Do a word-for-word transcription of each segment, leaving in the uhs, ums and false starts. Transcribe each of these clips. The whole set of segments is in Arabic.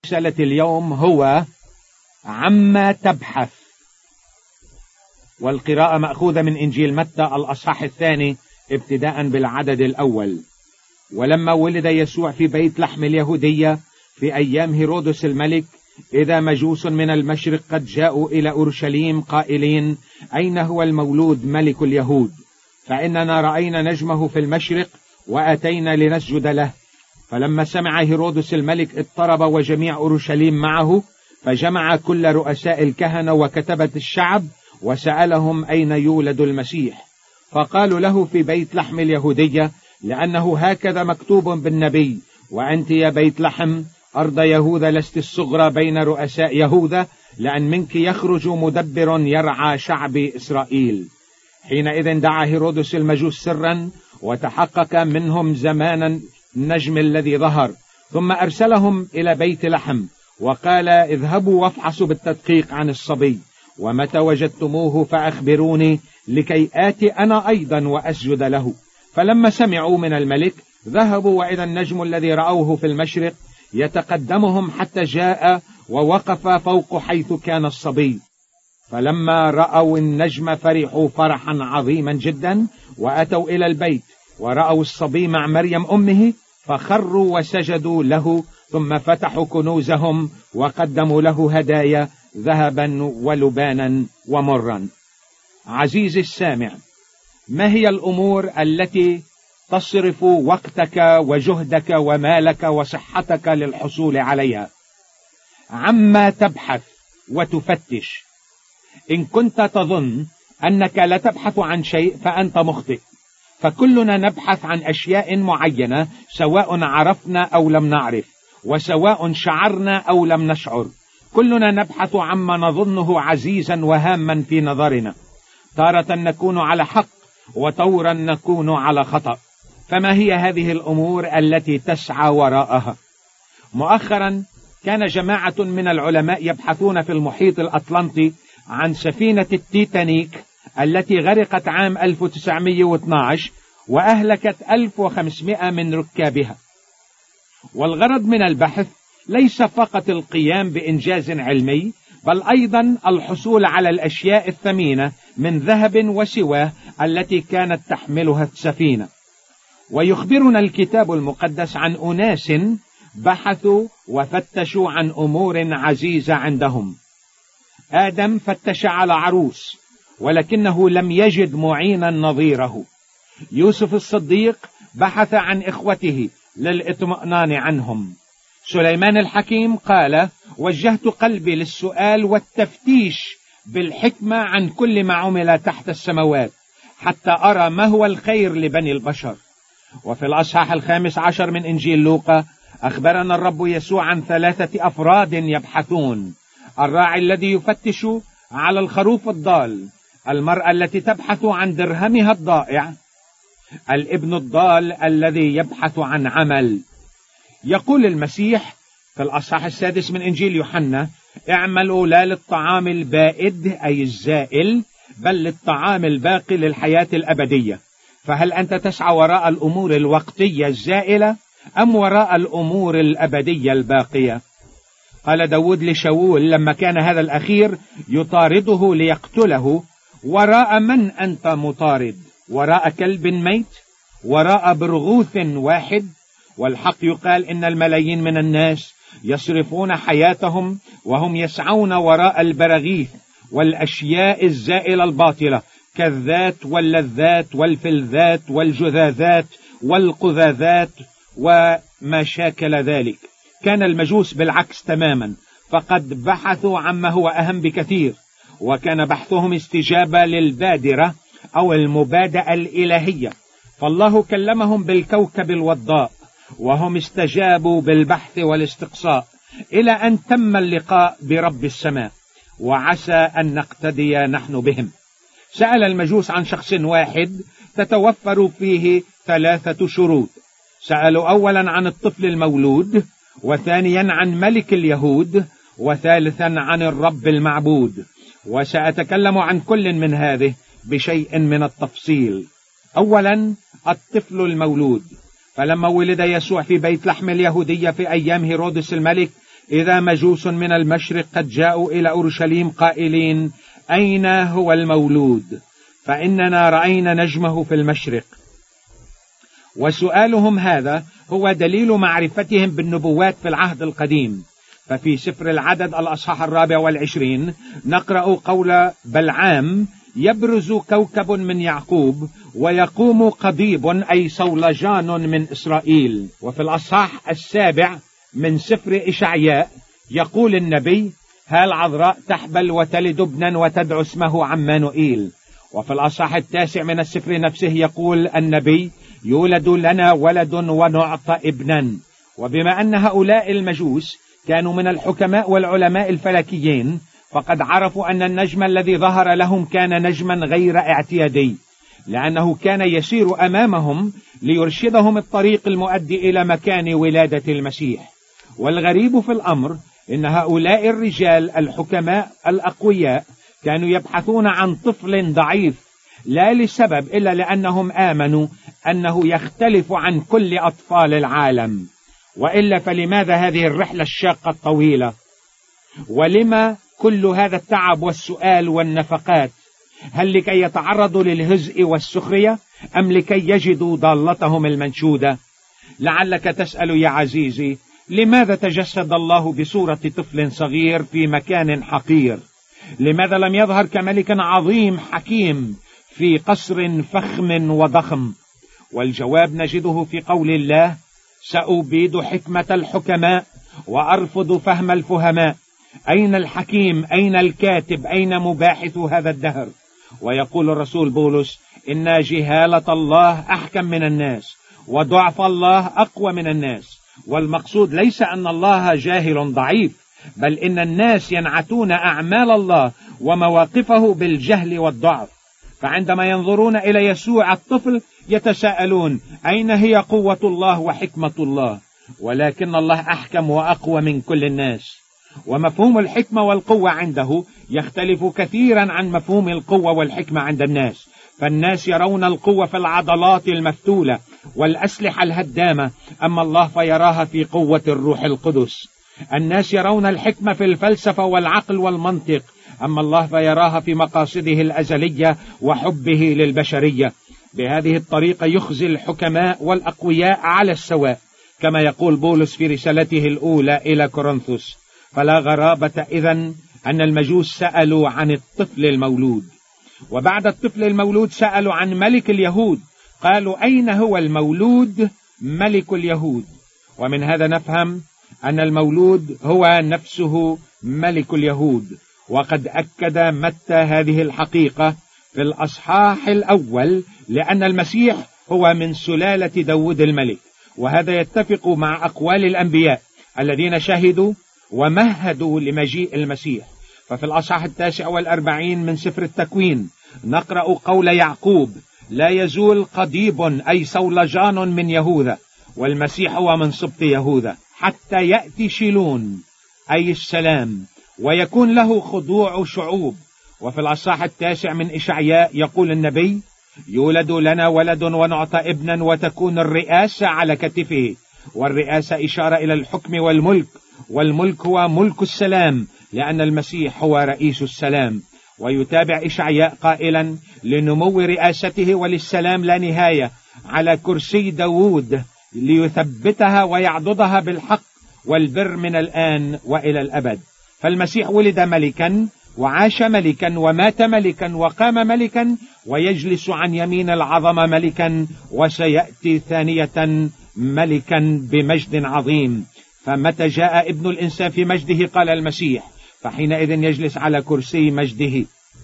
رسالة اليوم هو عما تبحث، والقراءة مأخوذة من إنجيل متى الأصحاح الثاني ابتداء بالعدد الأول. ولما ولد يسوع في بيت لحم اليهودية في أيام هيرودس الملك، إذا مجوس من المشرق قد جاءوا إلى أورشليم قائلين: أين هو المولود ملك اليهود؟ فإننا رأينا نجمه في المشرق وأتينا لنسجد له. فلما سمع هيرودس الملك اضطرب وجميع أورشليم معه، فجمع كل رؤساء الكهنة وكتبة الشعب وسألهم أين يولد المسيح. فقالوا له: في بيت لحم اليهودية، لأنه هكذا مكتوب بالنبي: وأنت يا بيت لحم أرض يهوذا لست الصغرى بين رؤساء يهوذا، لأن منك يخرج مدبر يرعى شعب إسرائيل. حينئذ دعا هيرودس المجوس سرا وتحقق منهم زمانا النجم الذي ظهر، ثم أرسلهم إلى بيت لحم وقال: اذهبوا وافحصوا بالتدقيق عن الصبي، ومتى وجدتموه فأخبروني لكي آتي أنا أيضا وأسجد له. فلما سمعوا من الملك ذهبوا، وإذا النجم الذي رأوه في المشرق يتقدمهم حتى جاء ووقف فوق حيث كان الصبي. فلما رأوا النجم فرحوا فرحا عظيما جدا، وأتوا إلى البيت ورأوا الصبي مع مريم أمه، فخروا وسجدوا له، ثم فتحوا كنوزهم وقدموا له هدايا ذهبا ولبانا ومرا. عزيزي السامع، ما هي الأمور التي تصرف وقتك وجهدك ومالك وصحتك للحصول عليها؟ عما تبحث وتفتش. إن كنت تظن أنك لا تبحث عن شيء فأنت مخطئ، فكلنا نبحث عن أشياء معينة، سواء عرفنا أو لم نعرف، وسواء شعرنا أو لم نشعر. كلنا نبحث عما نظنه عزيزا وهاما في نظرنا. تارة نكون على حق وطورا نكون على خطأ. فما هي هذه الأمور التي تسعى وراءها؟ مؤخرا كان جماعة من العلماء يبحثون في المحيط الأطلنطي عن سفينة التيتانيك التي غرقت عام ألف وتسعمائة واثني عشر وأهلكت ألف وخمسمائة من ركابها. والغرض من البحث ليس فقط القيام بإنجاز علمي، بل أيضا الحصول على الأشياء الثمينة من ذهب وسواه التي كانت تحملها السفينة. ويخبرنا الكتاب المقدس عن أناس بحثوا وفتشوا عن أمور عزيزة عندهم. آدم فتش على عروس ولكنه لم يجد معينا نظيره. يوسف الصديق بحث عن إخوته للإطمئنان عنهم. سليمان الحكيم قال: وجهت قلبي للسؤال والتفتيش بالحكمة عن كل ما عمل تحت السماوات، حتى أرى ما هو الخير لبني البشر. وفي الأصحاح الخامس عشر من إنجيل لوقا أخبرنا الرب يسوع عن ثلاثة أفراد يبحثون: الراعي الذي يفتش على الخروف الضال، المرأة التي تبحث عن درهمها الضائع، الابن الضال الذي يبحث عن عمل. يقول المسيح في الأصحاح السادس من إنجيل يوحنا: اعملوا لا للطعام البائد أي الزائل، بل للطعام الباقي للحياة الأبدية. فهل أنت تسعى وراء الأمور الوقتية الزائلة أم وراء الأمور الأبدية الباقية؟ قال داود لشاول لما كان هذا الأخير يطارده ليقتله: وراء من أنت مطارد؟ وراء كلب ميت؟ وراء برغوث واحد؟ والحق يقال إن الملايين من الناس يصرفون حياتهم وهم يسعون وراء البراغيث والأشياء الزائلة الباطلة، كالذات واللذات والفلذات والجذاذات والقذاذات وما شاكل ذلك. كان المجوس بالعكس تماما، فقد بحثوا عما هو أهم بكثير، وكان بحثهم استجابة للبادرة أو المبادئة الإلهية. فالله كلمهم بالكوكب الوضاء وهم استجابوا بالبحث والاستقصاء، إلى أن تم اللقاء برب السماء، وعسى أن نقتدي نحن بهم. سأل المجوس عن شخص واحد تتوفر فيه ثلاثة شروط. سألوا أولا عن الطفل المولود، وثانيا عن ملك اليهود، وثالثا عن الرب المعبود. وسأتكلم عن كل من هذه بشيء من التفصيل. أولا الطفل المولود. فلما ولد يسوع في بيت لحم اليهودية في أيام هيرودس الملك، إذا مجوس من المشرق قد جاءوا إلى أورشليم قائلين أين هو المولود؟ فإننا رأينا نجمه في المشرق. وسؤالهم هذا هو دليل معرفتهم بالنبوات في العهد القديم. ففي سفر العدد الأصحاح الرابع والعشرين نقرأ قول بلعام: يبرز كوكب من يعقوب ويقوم قضيب أي صولجان من إسرائيل. وفي الأصحاح السابع من سفر إشعياء يقول النبي: ها العذراء تحبل وتلد ابنا وتدعو اسمه عمانوئيل. وفي الأصحاح التاسع من السفر نفسه يقول النبي: يولد لنا ولد ونعطى ابنا. وبما أن هؤلاء المجوس كانوا من الحكماء والعلماء الفلكيين، فقد عرفوا أن النجم الذي ظهر لهم كان نجما غير اعتيادي، لأنه كان يسير أمامهم ليرشدهم الطريق المؤدي إلى مكان ولادة المسيح. والغريب في الأمر إن هؤلاء الرجال الحكماء الأقوياء كانوا يبحثون عن طفل ضعيف، لا لسبب إلا لأنهم آمنوا أنه يختلف عن كل أطفال العالم. وإلا فلماذا هذه الرحلة الشاقة الطويلة؟ ولما كل هذا التعب والسؤال والنفقات؟ هل لكي يتعرضوا للهزء والسخرية، أم لكي يجدوا ضالتهم المنشودة؟ لعلك تسأل يا عزيزي: لماذا تجسد الله بصورة طفل صغير في مكان حقير؟ لماذا لم يظهر كملك عظيم حكيم في قصر فخم وضخم؟ والجواب نجده في قول الله: سأبيد حكمة الحكماء وأرفض فهم الفهماء. أين الحكيم؟ أين الكاتب؟ أين مباحث هذا الدهر؟ ويقول الرسول بولس: إن جهالة الله أحكم من الناس، وضعف الله أقوى من الناس. والمقصود ليس أن الله جاهل ضعيف، بل إن الناس ينعتون أعمال الله ومواقفه بالجهل والضعف. فعندما ينظرون إلى يسوع الطفل يتساءلون: أين هي قوة الله وحكمة الله؟ ولكن الله أحكم وأقوى من كل الناس. ومفهوم الحكمة والقوة عنده يختلف كثيرا عن مفهوم القوة والحكمة عند الناس. فالناس يرون القوة في العضلات المفتولة والأسلحة الهدامة، أما الله فيراها في قوة الروح القدس. الناس يرون الحكمة في الفلسفة والعقل والمنطق، أما الله فيراها في مقاصده الأزلية وحبه للبشرية. بهذه الطريقة يخزي الحكماء والأقوياء على السواء، كما يقول بولس في رسالته الأولى إلى كورنثوس. فلا غرابة إذن أن المجوس سألوا عن الطفل المولود. وبعد الطفل المولود سألوا عن ملك اليهود، قالوا: أين هو المولود ملك اليهود؟ ومن هذا نفهم أن المولود هو نفسه ملك اليهود. وقد أكد متى هذه الحقيقة في الأصحاح الأول، لأن المسيح هو من سلالة داود الملك، وهذا يتفق مع أقوال الأنبياء الذين شهدوا ومهدوا لمجيء المسيح. ففي الأصحاح التاسع والأربعين من سفر التكوين نقرأ قول يعقوب: لا يزول قضيب أي صولجان من يهوذا، والمسيح هو من سبط يهوذا، حتى يأتي شيلون أي السلام، ويكون له خضوع شعوب. وفي الأصحاح التاسع من إشعياء يقول النبي: يولد لنا ولد ونعطى ابنا وتكون الرئاسة على كتفه. والرئاسة إشارة إلى الحكم والملك، والملك هو ملك السلام، لأن المسيح هو رئيس السلام. ويتابع إشعياء قائلا: لنمو رئاسته وللسلام لا نهاية على كرسي داود، ليثبتها ويعضدها بالحق والبر من الآن وإلى الأبد. فالمسيح ولد ملكا وعاش ملكا ومات ملكا وقام ملكا ويجلس عن يمين العظمة ملكا، وسيأتي ثانية ملكا بمجد عظيم. فمتى جاء ابن الإنسان في مجده قال المسيح، فحينئذ يجلس على كرسي مجده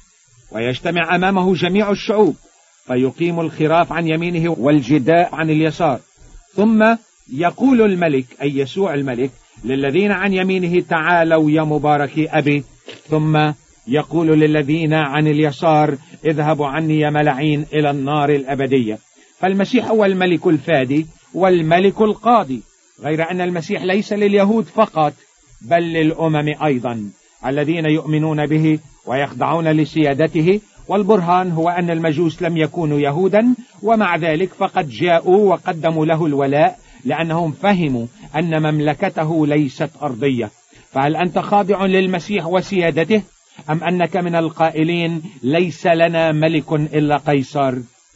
ويجتمع أمامه جميع الشعوب، فيقيم الخراف عن يمينه والجداء عن اليسار. ثم يقول الملك أي يسوع الملك للذين عن يمينه: تعالوا يا مباركي أبي. ثم يقول للذين عن اليسار: اذهبوا عني يا ملعين إلى النار الأبدية. فالمسيح هو الملك الفادي والملك القاضي، غير أن المسيح ليس لليهود فقط بل للأمم أيضا الذين يؤمنون به ويخضعون لسيادته. والبرهان هو أن المجوس لم يكونوا يهودا، ومع ذلك فقد جاءوا وقدموا له الولاء، لأنهم فهموا أن مملكته ليست أرضية، فهل أنت خاضع للمسيح وسيادته، أم أنك من القائلين ليس لنا ملك إلا قيصر؟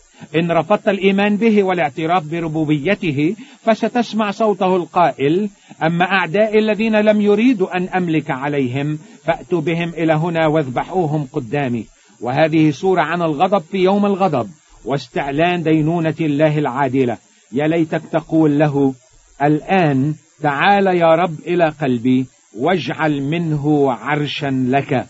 إن رفضت الإيمان به والاعتراف بربوبيته فستسمع صوته القائل: أما أعدائي الذين لم يريدوا أن أملك عليهم فأتوا بهم إلى هنا واذبحوهم قدامي. وهذه صورة عن الغضب في يوم الغضب واستعلان دينونة الله العادلة. يا ليتك تقول له الآن: تعال يا رب إلى قلبي واجعل منه عرشا لك.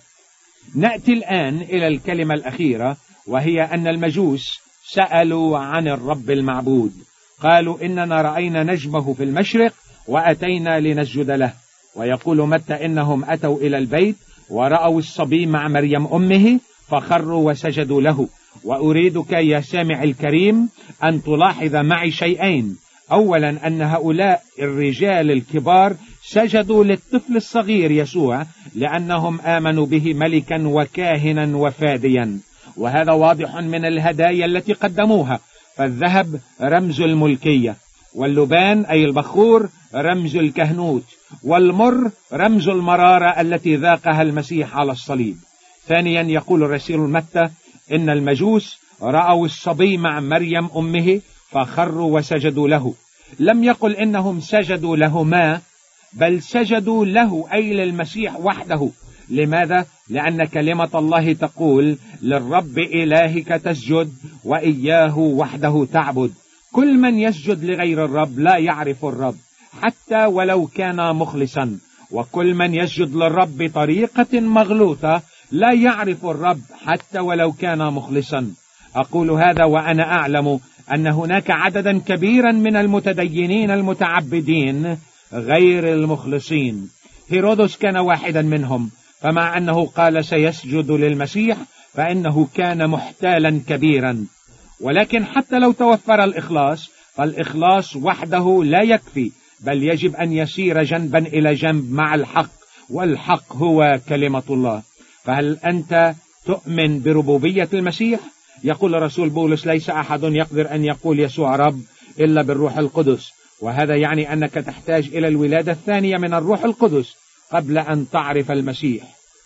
نأتي الآن إلى الكلمة الأخيرة، وهي أن المجوس سألوا عن الرب المعبود. قالوا: إننا رأينا نجمه في المشرق وأتينا لنسجد له. ويقول متى: إنهم أتوا إلى البيت ورأوا الصبي مع مريم أمه فخروا وسجدوا له. وأريدك يا سامع الكريم أن تلاحظ معي شيئين: أولا أن هؤلاء الرجال الكبار سجدوا للطفل الصغير يسوع لأنهم آمنوا به ملكا وكاهنا وفاديا، وهذا واضح من الهدايا التي قدموها. فالذهب رمز الملكية، واللبان أي البخور رمز الكهنوت، والمر رمز المرارة التي ذاقها المسيح على الصليب. ثانيا يقول الرسول متى إن المجوس رأوا الصبي مع مريم أمه فخروا وسجدوا له. لم يقل إنهم سجدوا لهما، بل سجدوا له أي للمسيح وحده. لماذا؟ لأن كلمة الله تقول: للرب إلهك تسجد وإياه وحده تعبد. كل من يسجد لغير الرب لا يعرف الرب حتى ولو كان مخلصا، وكل من يسجد للرب بطريقة مغلوطة لا يعرف الرب حتى ولو كان مخلصا. أقول هذا وأنا أعلم أن هناك عددا كبيرا من المتدينين المتعبدين غير المخلصين. هيرودس كان واحدا منهم، فمع أنه قال سيسجد للمسيح فإنه كان محتالا كبيرا. ولكن حتى لو توفر الإخلاص فالإخلاص وحده لا يكفي، بل يجب أن يسير جنبا إلى جنب مع الحق، والحق هو كلمة الله. فهل أنت تؤمن بربوبية المسيح؟ يقول الرسول بولس: ليس أحد يقدر أن يقول يسوع رب إلا بالروح القدس. وهذا يعني أنك تحتاج إلى الولادة الثانية من الروح القدس قبل أن تعرف المسيح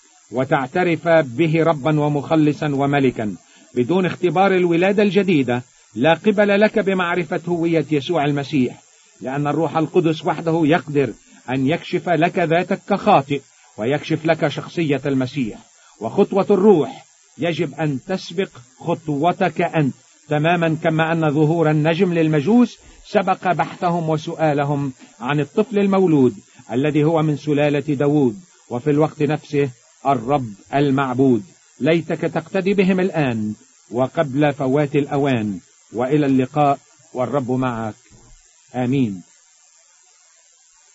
وتعترف به ربا ومخلصا وملكا. بدون اختبار الولادة الجديدة لا قبل لك بمعرفة هوية يسوع المسيح، لأن الروح القدس وحده يقدر أن يكشف لك ذاتك كخاطئ ويكشف لك شخصية المسيح. وخطوة الروح يجب أن تسبق خطوتك أنت، تماما كما أن ظهور النجم للمجوس سبق بحثهم وسؤالهم عن الطفل المولود الذي هو من سلالة داود، وفي الوقت نفسه الرب المعبود. ليتك تقتدي بهم الآن وقبل فوات الأوان. وإلى اللقاء والرب معك. آمين.